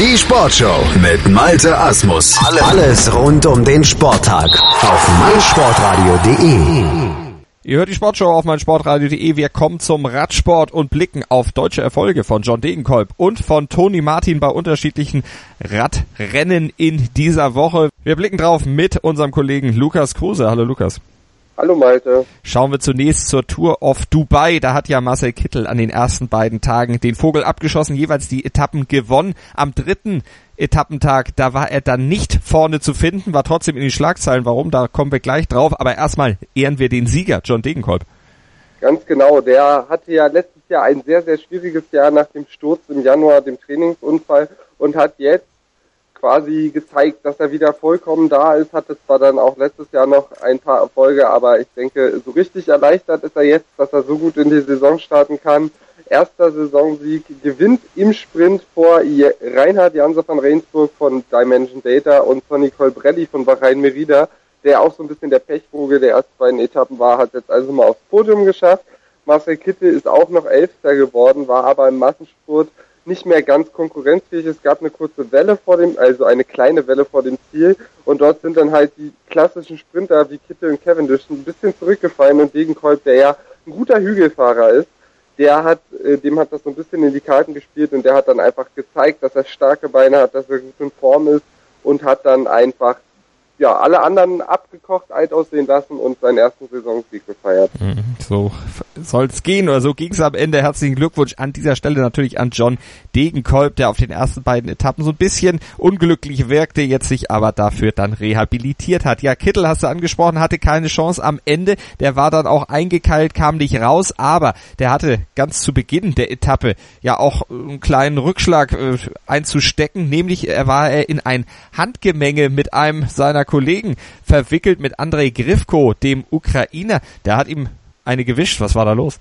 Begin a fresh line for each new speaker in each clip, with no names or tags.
Die Sportshow mit Malte Asmus. Alles rund um den Sporttag auf meinsportradio.de.
Ihr hört die Sportshow auf meinsportradio.de. Wir kommen zum Radsport und blicken auf deutsche Erfolge von John Degenkolb und von Toni Martin bei unterschiedlichen Radrennen in dieser Woche. Wir blicken drauf mit unserem Kollegen Lukas Kruse. Hallo Lukas.
Hallo Malte.
Schauen wir zunächst zur Tour of Dubai. Da hat ja Marcel Kittel an den ersten beiden Tagen den Vogel abgeschossen, jeweils die Etappen gewonnen. Am dritten Etappentag, da war er dann nicht vorne zu finden, war trotzdem in den Schlagzeilen. Warum? Da kommen wir gleich drauf. Aber erstmal ehren wir den Sieger, John Degenkolb.
Ganz genau. Der hatte ja letztes Jahr ein sehr, sehr schwieriges Jahr nach dem Sturz im Januar, dem Trainingsunfall, und hat jetzt quasi gezeigt, dass er wieder vollkommen da ist, hatte zwar dann auch letztes Jahr noch ein paar Erfolge, aber ich denke, so richtig erleichtert ist er jetzt, dass er so gut in die Saison starten kann. Erster Saisonsieg, gewinnt im Sprint vor Reinhard Janse van Rensburg von Dimension Data und Sonny Colbrelli von Bahrain Merida, der auch so ein bisschen der Pechvogel der ersten beiden Etappen war, hat jetzt also mal aufs Podium geschafft. Marcel Kittel ist auch noch Elfter geworden, war aber im Massenspurt nicht mehr ganz konkurrenzfähig. Es gab eine kurze Welle eine kleine Welle vor dem Ziel, und dort sind dann halt die klassischen Sprinter wie Kittel und Cavendish ein bisschen zurückgefallen, und Degenkolb, der ja ein guter Hügelfahrer ist, dem hat das so ein bisschen in die Karten gespielt, und der hat dann einfach gezeigt, dass er starke Beine hat, dass er gut in Form ist, und hat dann einfach alle anderen abgekocht, alt aussehen lassen und seinen ersten Saisonsieg gefeiert.
So soll's gehen, oder so ging's am Ende. Herzlichen Glückwunsch an dieser Stelle natürlich an John Degenkolb, der auf den ersten beiden Etappen so ein bisschen unglücklich wirkte, jetzt sich aber dafür dann rehabilitiert hat. Ja, Kittel hast du angesprochen, hatte keine Chance am Ende, der war dann auch eingekeilt, kam nicht raus, aber der hatte ganz zu Beginn der Etappe ja auch einen kleinen Rückschlag einzustecken, nämlich war er in ein Handgemenge mit einem seiner Kollegen verwickelt, mit Andrei Grivko, dem Ukrainer. Der hat ihm eine gewischt. Was war da los?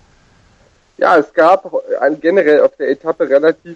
Ja, es gab generell auf der Etappe relativ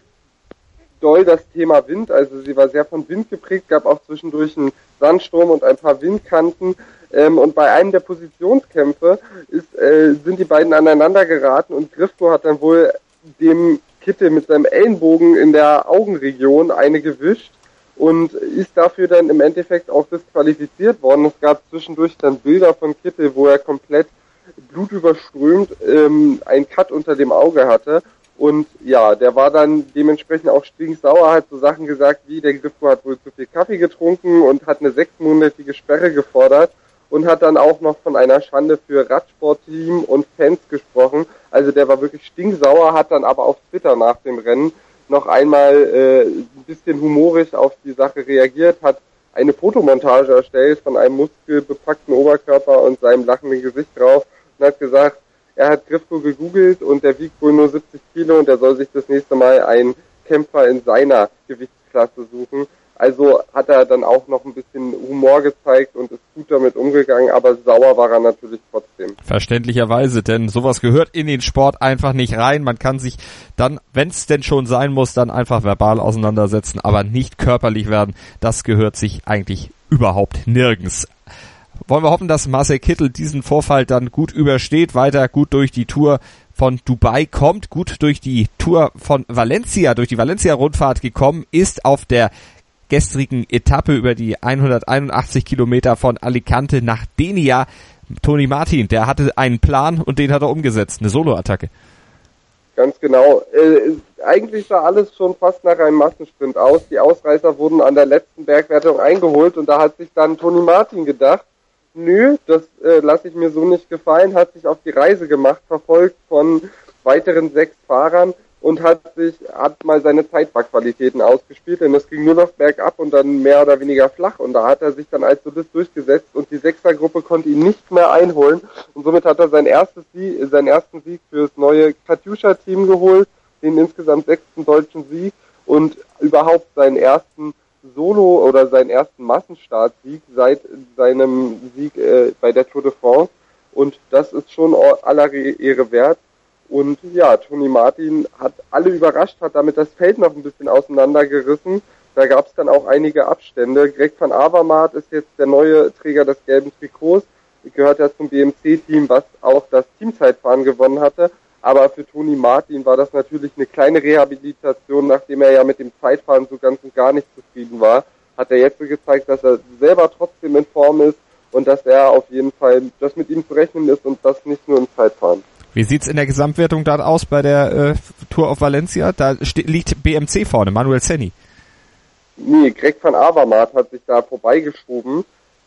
doll das Thema Wind. Also sie war sehr von Wind geprägt, gab auch zwischendurch einen Sandsturm und ein paar Windkanten. Und bei einem der Positionskämpfe sind die beiden aneinander geraten, und Grivko hat dann wohl dem Kittel mit seinem Ellenbogen in der Augenregion eine gewischt und ist dafür dann im Endeffekt auch disqualifiziert worden. Es gab zwischendurch dann Bilder von Kittel, wo er komplett blutüberströmt einen Cut unter dem Auge hatte. Und ja, der war dann dementsprechend auch stinksauer, hat so Sachen gesagt wie, der Grivko hat wohl zu viel Kaffee getrunken und hat eine 6-monatige Sperre gefordert und hat dann auch noch von einer Schande für Radsportteam und Fans gesprochen. Also der war wirklich stinksauer, hat dann aber auf Twitter nach dem Rennen noch einmal ein bisschen humorig auf die Sache reagiert, hat eine Fotomontage erstellt von einem muskelbepackten Oberkörper und seinem lachenden Gesicht drauf und hat gesagt, er hat Grivko gegoogelt und der wiegt wohl nur 70 Kilo und er soll sich das nächste Mal einen Kämpfer in seiner Gewichtsklasse suchen. Also hat er dann auch noch ein bisschen Humor gezeigt und ist gut damit umgegangen, aber sauer war er natürlich trotzdem.
Verständlicherweise, denn sowas gehört in den Sport einfach nicht rein. Man kann sich dann, wenn es denn schon sein muss, dann einfach verbal auseinandersetzen, aber nicht körperlich werden. Das gehört sich eigentlich überhaupt nirgends. Wollen wir hoffen, dass Marcel Kittel diesen Vorfall dann gut übersteht, weiter gut durch die Tour von Dubai kommt, gut durch die Tour von Valencia, durch die Valencia-Rundfahrt gekommen ist, auf der gestrigen Etappe über die 181 Kilometer von Alicante nach Denia. Toni Martin, der hatte einen Plan und den hat er umgesetzt, eine Solo-Attacke.
Ganz genau. Eigentlich sah alles schon fast nach einem Massensprint aus. Die Ausreißer wurden an der letzten Bergwertung eingeholt und da hat sich dann Toni Martin gedacht, nö, das lasse ich mir so nicht gefallen, hat sich auf die Reise gemacht, verfolgt von weiteren 6 Fahrern und hat mal seine Zeitfahrqualitäten ausgespielt, denn es ging nur noch bergab und dann mehr oder weniger flach, und da hat er sich dann als Solist durchgesetzt und die Sechsergruppe konnte ihn nicht mehr einholen, und somit hat er seinen ersten Sieg für das neue Katjuscha-Team geholt, den insgesamt 6. deutschen Sieg und überhaupt seinen ersten Solo- oder seinen ersten Massenstartsieg seit seinem Sieg bei der Tour de France, und das ist schon aller Ehre wert. Und ja, Toni Martin hat alle überrascht, hat damit das Feld noch ein bisschen auseinandergerissen. Da gab es dann auch einige Abstände. Greg van Avermaet ist jetzt der neue Träger des gelben Trikots, gehört ja zum BMC-Team, was auch das Teamzeitfahren gewonnen hatte. Aber für Tony Martin war das natürlich eine kleine Rehabilitation, nachdem er ja mit dem Zeitfahren so ganz und gar nicht zufrieden war. Hat er jetzt gezeigt, dass er selber trotzdem in Form ist und dass er auf jeden Fall, dass mit ihm zu rechnen ist und das nicht nur im Zeitfahren.
Wie sieht's in der Gesamtwertung da aus bei der Tour of Valencia? Da liegt BMC vorne, Manuel Senni.
Nee, Greg van Avermaet hat sich da vorbeigeschoben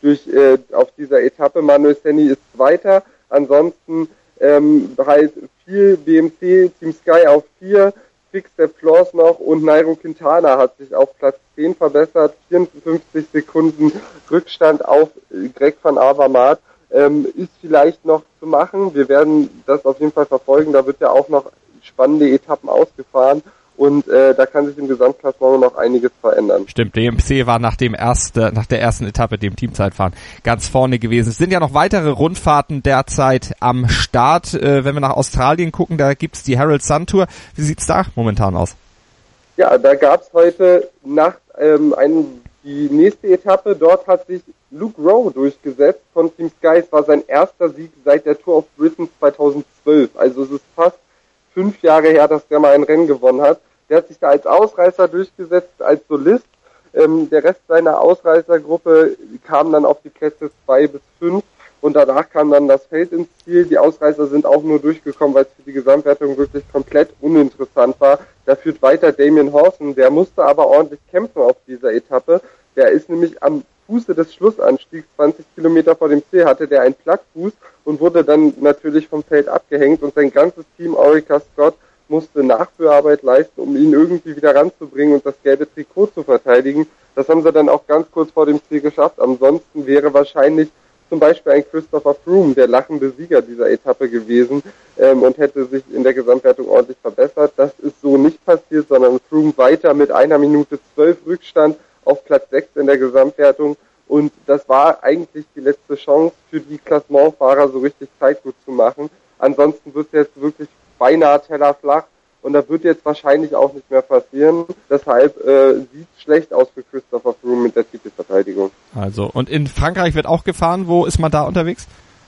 auf dieser Etappe. Manuel Senni ist Zweiter. Ansonsten halt viel BMC, Team Sky auf 4, Quick-Step Floors noch und Nairo Quintana hat sich auf Platz 10 verbessert. 54 Sekunden Rückstand auf Greg van Avermaet. Ist vielleicht noch zu machen. Wir werden das auf jeden Fall verfolgen. Da wird ja auch noch spannende Etappen ausgefahren. Und da kann sich im Gesamtklassement noch einiges verändern.
Stimmt, BMC war nach der ersten Etappe, dem Teamzeitfahren, ganz vorne gewesen. Es sind ja noch weitere Rundfahrten derzeit am Start. Wenn wir nach Australien gucken, da gibt's die Herald Sun Tour. Wie sieht's da momentan aus?
Ja, da gab's heute Nacht die nächste Etappe. Dort hat sich Luke Rowe durchgesetzt von Team Sky. Es war sein erster Sieg seit der Tour of Britain 2012. Also es ist fast 5 Jahre her, dass der mal ein Rennen gewonnen hat. Der hat sich da als Ausreißer durchgesetzt, als Solist. Der Rest seiner Ausreißergruppe kam dann auf die Plätze 2 bis 5 und danach kam dann das Feld ins Ziel. Die Ausreißer sind auch nur durchgekommen, weil es für die Gesamtwertung wirklich komplett uninteressant war. Da führt weiter Damien Hawson, der musste aber ordentlich kämpfen auf dieser Etappe. Der ist nämlich am Fuße des Schlussanstiegs, 20 Kilometer vor dem Ziel, hatte der einen Plattfuß und wurde dann natürlich vom Feld abgehängt und sein ganzes Team, Orica Scott, musste Nachführarbeit leisten, um ihn irgendwie wieder ranzubringen und das gelbe Trikot zu verteidigen. Das haben sie dann auch ganz kurz vor dem Ziel geschafft. Ansonsten wäre wahrscheinlich zum Beispiel ein Christopher Froome der lachende Sieger dieser Etappe gewesen und hätte sich in der Gesamtwertung ordentlich verbessert. Das ist so nicht passiert, sondern Froome weiter mit 1 Minute 12 Rückstand auf Platz 6 in der Gesamtwertung. Und das war eigentlich die letzte Chance für die Klassementfahrer, so richtig Zeit gut zu machen. Ansonsten wird es jetzt wirklich beinahe tellerflach und da wird jetzt wahrscheinlich auch nicht mehr passieren. Deshalb sieht es schlecht aus für Christopher Froome mit der Titelverteidigung.
Also, und in Frankreich wird auch gefahren. Wo ist man da unterwegs?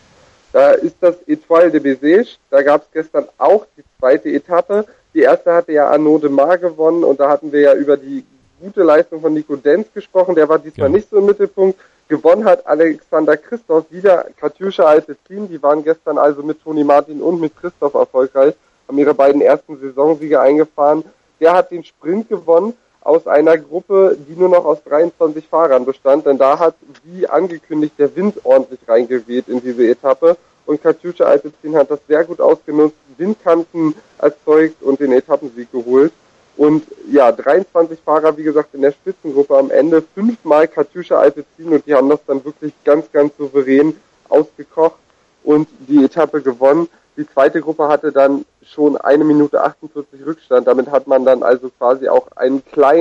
Da ist das Étoile de Bessèges. Da gab es gestern auch die zweite Etappe. Die erste hatte ja Arnaud Démare gewonnen und da hatten wir ja über die gute Leistung von Nico Denz gesprochen. Der war diesmal nicht so im Mittelpunkt. Gewonnen hat Alexander Kristoff, wieder Katusha Alpecin. Die waren gestern also mit Tony Martin und mit Kristoff erfolgreich, haben ihre beiden ersten Saisonsiege eingefahren. Der hat den Sprint gewonnen aus einer Gruppe, die nur noch aus 23 Fahrern bestand, denn da hat, wie angekündigt, der Wind ordentlich reingeweht in diese Etappe und Katusha Alpecin hat das sehr gut ausgenutzt, Windkanten erzeugt und den Etappensieg geholt. Und ja, 23 Fahrer, wie gesagt, in der Spitzengruppe am Ende, 5-mal Katusha Alpecin und die haben das dann wirklich ganz, ganz souverän ausgekocht und die Etappe gewonnen. Die zweite Gruppe hatte dann schon 1 Minute 48 Rückstand. Damit hat man dann also quasi auch eine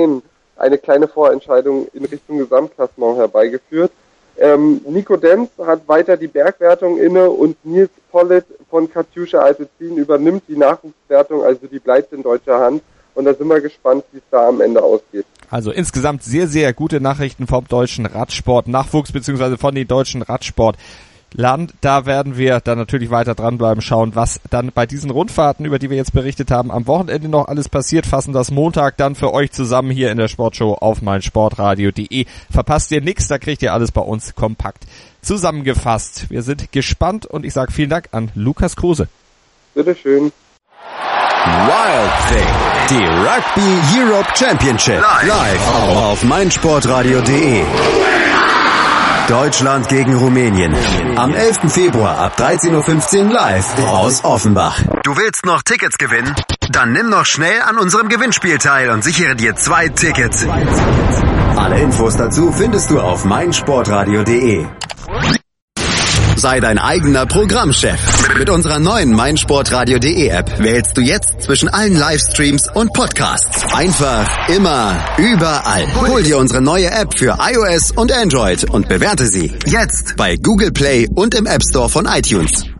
kleine Vorentscheidung in Richtung Gesamtklassement herbeigeführt. Nico Denz hat weiter die Bergwertung inne und Nils Pollitt von Katusha Alpecin übernimmt die Nachwuchswertung, also die bleibt in deutscher Hand. Und da sind wir gespannt, wie es da am Ende ausgeht.
Also insgesamt sehr, sehr gute Nachrichten vom deutschen Radsport, Nachwuchs beziehungsweise von den deutschen Radsportland. Da werden wir dann natürlich weiter dranbleiben, schauen, was dann bei diesen Rundfahrten, über die wir jetzt berichtet haben, am Wochenende noch alles passiert. Fassen das Montag dann für euch zusammen hier in der Sportshow auf meinsportradio.de. Verpasst ihr nichts, da kriegt ihr alles bei uns kompakt zusammengefasst. Wir sind gespannt und ich sage vielen Dank an Lukas Kruse.
Bitteschön.
Wild Thing, die Rugby Europe Championship, live auf meinsportradio.de. Deutschland gegen Rumänien. Am 11. Februar ab 13.15 Uhr live aus Offenbach. Du willst noch Tickets gewinnen? Dann nimm noch schnell an unserem Gewinnspiel teil und sichere dir 2 Tickets. Alle Infos dazu findest du auf meinsportradio.de. Sei dein eigener Programmchef. Mit unserer neuen meinsportradio.de App wählst du jetzt zwischen allen Livestreams und Podcasts. Einfach, immer, überall. Hol dir unsere neue App für iOS und Android und bewerte sie jetzt bei Google Play und im App Store von iTunes.